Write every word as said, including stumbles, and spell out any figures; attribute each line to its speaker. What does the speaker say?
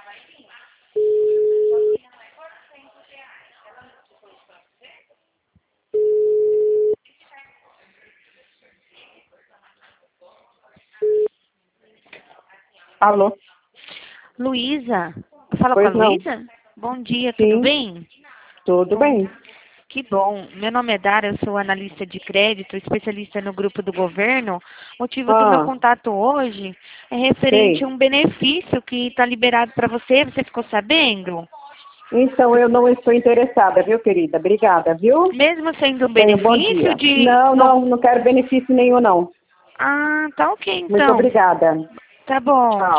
Speaker 1: Alô?
Speaker 2: Luísa? Fala
Speaker 1: Pois
Speaker 2: com a
Speaker 1: não.
Speaker 2: Luísa? Bom dia,
Speaker 1: Sim.
Speaker 2: tudo bem?
Speaker 1: Tudo bem.
Speaker 2: Que bom. Meu nome é Dara, eu sou analista de crédito, especialista no grupo do governo. O motivo do meu
Speaker 1: Ah,
Speaker 2: contato hoje é referente
Speaker 1: sei.
Speaker 2: a um benefício que está liberado para você. Você ficou sabendo?
Speaker 1: Então, eu não estou interessada, viu, querida? Obrigada, viu?
Speaker 2: Mesmo sendo um
Speaker 1: Tenha um bom
Speaker 2: benefício
Speaker 1: dia.
Speaker 2: de...
Speaker 1: Não,
Speaker 2: no-
Speaker 1: não, não quero benefício nenhum, não.
Speaker 2: Ah, tá ok
Speaker 1: Muito
Speaker 2: então.
Speaker 1: obrigada.
Speaker 2: Tá bom.
Speaker 1: Tchau.